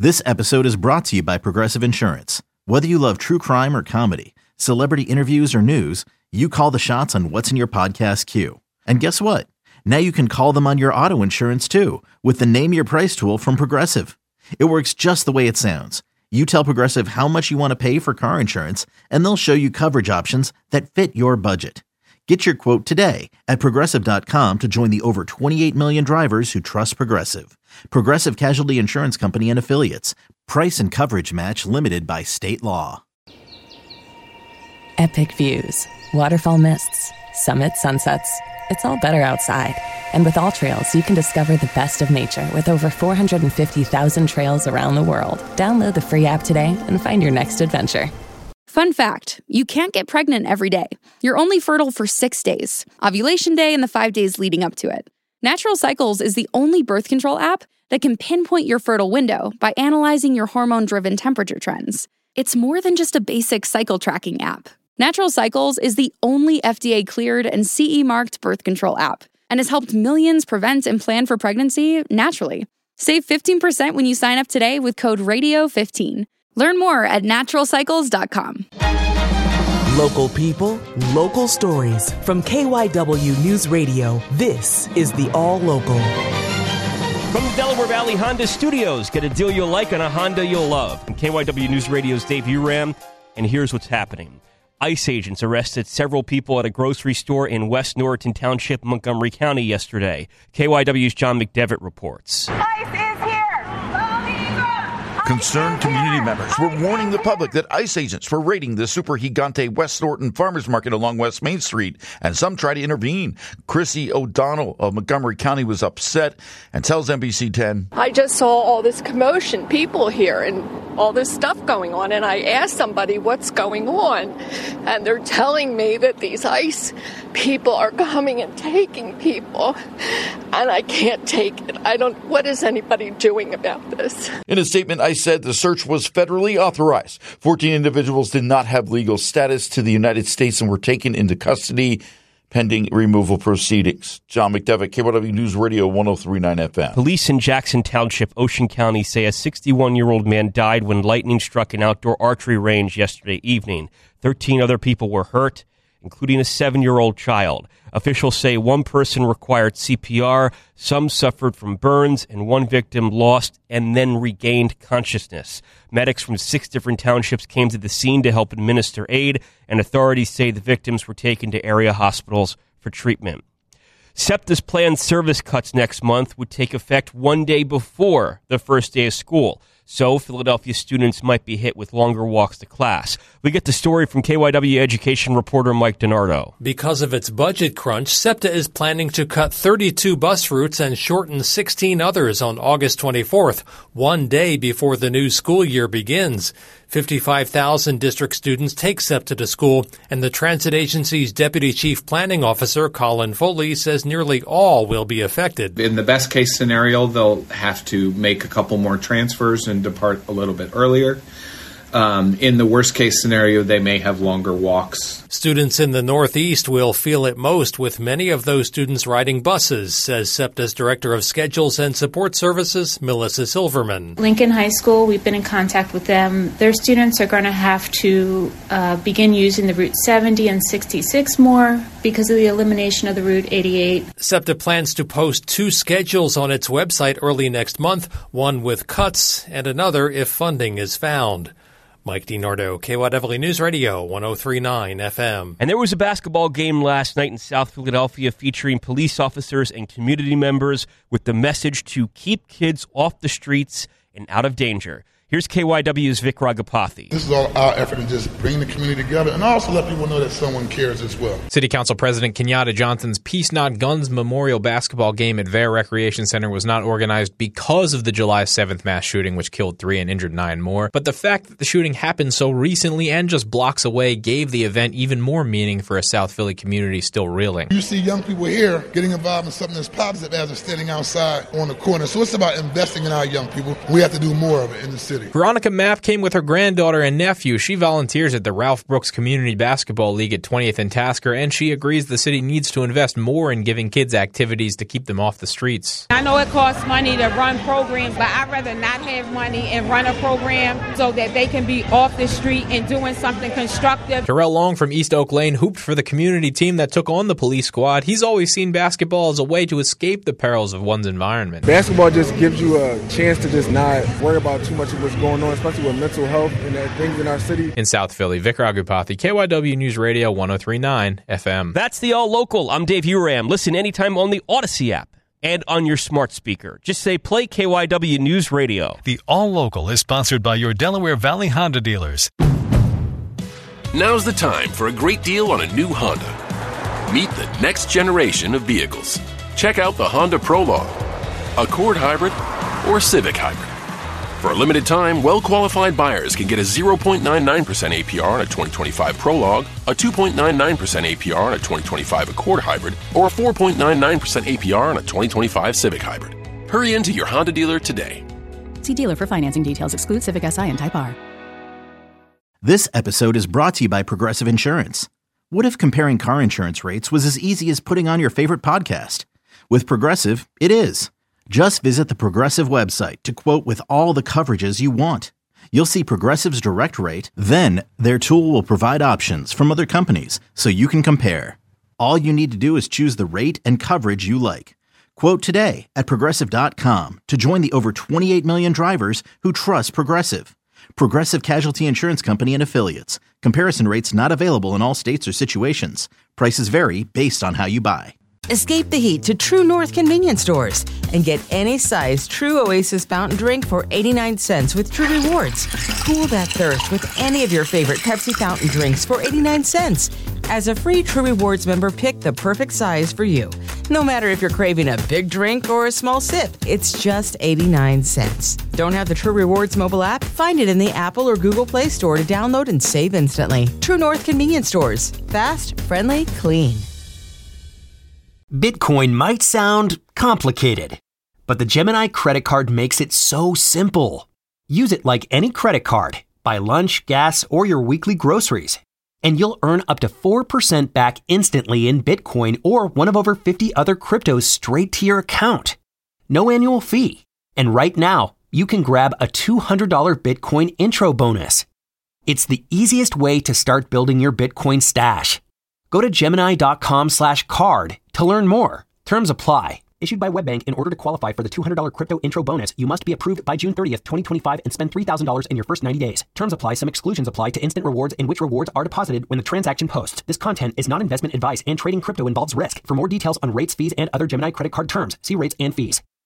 This episode is brought to you by Progressive Insurance. Whether you love true crime or comedy, celebrity interviews or news, you call the shots on what's in your podcast queue. And guess what? Now you can call them on your auto insurance too with the Name Your Price tool from Progressive. It works just the way it sounds. You tell Progressive how much you want to pay for car insurance, and they'll show you coverage options that fit your budget. Get your quote today at Progressive.com to join the over 28 million drivers who trust Progressive. Progressive Casualty Insurance Company and Affiliates. Price and coverage match limited by state law. Epic views, waterfall mists, summit sunsets. It's all better outside. And with AllTrails, you can discover the best of nature with over 450,000 trails around the world. Download the free app today and find your next adventure. Fun fact, you can't get pregnant every day. You're only fertile for 6 days, ovulation day and the 5 days leading up to it. Natural Cycles is the only birth control app that can pinpoint your fertile window by analyzing your hormone-driven temperature trends. It's more than just a basic cycle tracking app. Natural Cycles is the only FDA-cleared and CE-marked birth control app and has helped millions prevent and plan for pregnancy naturally. Save 15% when you sign up today with code RADIO15. Learn more at naturalcycles.com. Local people, local stories. From KYW News Radio, this is the All Local. From the Delaware Valley Honda Studios, get a deal you'll like on a Honda you'll love. From KYW News Radio's Dave Uram, and here's what's happening. ICE agents arrested several people at a grocery store in West Norriton Township, Montgomery County yesterday. KYW's John McDevitt reports. ICE is here! Concerned community members were warning the public that ICE agents were raiding the Super Gigante West Norriton Farmers Market along West Main Street, and some tried to intervene. Chrissy O'Donnell of Montgomery County was upset and tells NBC 10, I just saw all this commotion, people here, and all this stuff going on, and I asked somebody what's going on, and they're telling me that these ICE people are coming and taking people, and I can't take it. What is anybody doing about this? In a statement, ICE said the search was federally authorized. 14 individuals did not have legal status to the United States and were taken into custody pending removal proceedings. John McDevitt, KYW News Radio 103.9 FM. Police in Jackson Township, Ocean County, say a 61-year-old man died when lightning struck an outdoor archery range yesterday evening. 13 other people were hurt, including a 7-year-old child. Officials say one person required CPR, some suffered from burns, and one victim lost and then regained consciousness. Medics from 6 different townships came to the scene to help administer aid, and authorities say the victims were taken to area hospitals for treatment. SEPTA's planned service cuts next month would take effect one day before the first day of school. So Philadelphia students might be hit with longer walks to class. We get the story from KYW education reporter Mike DiNardo. Because of its budget crunch, SEPTA is planning to cut 32 bus routes and shorten 16 others on August 24th, one day before the new school year begins. 55,000 district students take SEPTA to school, and the transit agency's deputy chief planning officer, Colin Foley, says nearly all will be affected. In the best case scenario, they'll have to make a couple more transfers and depart a little bit earlier. In the worst case scenario, they may have longer walks. Students in the Northeast will feel it most, with many of those students riding buses, says SEPTA's Director of Schedules and Support Services, Melissa Silverman. Lincoln High School, we've been in contact with them. Their students are going to have to begin using the Route 70 and 66 more because of the elimination of the Route 88. SEPTA plans to post 2 schedules on its website early next month, one with cuts and another if funding is found. Mike DiNardo, KYW News Radio, 103.9 FM. And there was a basketball game last night in South Philadelphia featuring police officers and community members with the message to keep kids off the streets and out of danger. Here's KYW's Vic Ragapathy. This is all our effort to just bring the community together and also let people know that someone cares as well. City Council President Kenyatta Johnson's Peace Not Guns Memorial basketball game at Vare Recreation Center was not organized because of the July 7th mass shooting, which killed 3 and injured 9 more. But the fact that the shooting happened so recently and just blocks away gave the event even more meaning for a South Philly community still reeling. You see young people here getting involved in something that's positive as they're standing outside on the corner. So it's about investing in our young people. We have to do more of it in the city. city. Veronica Mapp came with her granddaughter and nephew. She volunteers at the Ralph Brooks Community Basketball League at 20th and Tasker, and she agrees the city needs to invest more in giving kids activities to keep them off the streets. I know it costs money to run programs, but I'd rather not have money and run a program so that they can be off the street and doing something constructive. Terrell Long from East Oak Lane hooped for the community team that took on the police squad. He's always seen basketball as a way to escape the perils of one's environment. Basketball just gives you a chance to just not worry about too much of what's going on, especially with mental health and things in our city. In South Philly, Vic Ragupathy, KYW News Radio 103.9 FM. That's the All Local. I'm Dave Uram. Listen anytime on the Odyssey app and on your smart speaker. Just say play KYW News Radio. The All Local is sponsored by your Delaware Valley Honda dealers. Now's the time for a great deal on a new Honda. Meet the next generation of vehicles. Check out the Honda Prologue, Accord Hybrid, or Civic Hybrid. For a limited time, well-qualified buyers can get a 0.99% APR on a 2025 Prologue, a 2.99% APR on a 2025 Accord Hybrid, or a 4.99% APR on a 2025 Civic Hybrid. Hurry into your Honda dealer today. See dealer for financing details. Exclude Civic Si and Type R. This episode is brought to you by Progressive Insurance. What if comparing car insurance rates was as easy as putting on your favorite podcast? With Progressive, it is. Just visit the Progressive website to quote with all the coverages you want. You'll see Progressive's direct rate, then their tool will provide options from other companies so you can compare. All you need to do is choose the rate and coverage you like. Quote today at Progressive.com to join the over 28 million drivers who trust Progressive. Progressive Casualty Insurance Company and Affiliates. Comparison rates not available in all states or situations. Prices vary based on how you buy. Escape the heat to True North convenience stores and get any size True Oasis fountain drink for 89 cents with True Rewards. Cool that thirst with any of your favorite Pepsi fountain drinks for 89 cents. As a free True Rewards member, pick the perfect size for you. No matter if you're craving a big drink or a small sip, it's just 89 cents. Don't have the True Rewards mobile app? Find it in the Apple or Google Play Store to download and save instantly. True North convenience stores. Fast, friendly, clean. Bitcoin might sound complicated, but the Gemini credit card makes it so simple. Use it like any credit card. Buy lunch, gas, or your weekly groceries. And you'll earn up to 4% back instantly in Bitcoin or one of over 50 other cryptos straight to your account. No annual fee. And right now, you can grab a $200 Bitcoin intro bonus. It's the easiest way to start building your Bitcoin stash. Go to Gemini.com/card to learn more. Terms apply. Issued by WebBank. In order to qualify for the $200 crypto intro bonus, you must be approved by June 30th, 2025 and spend $3,000 in your first 90 days. Terms apply. Some exclusions apply to instant rewards in which rewards are deposited when the transaction posts. This content is not investment advice and trading crypto involves risk. For more details on rates, fees, and other Gemini credit card terms, see rates and fees.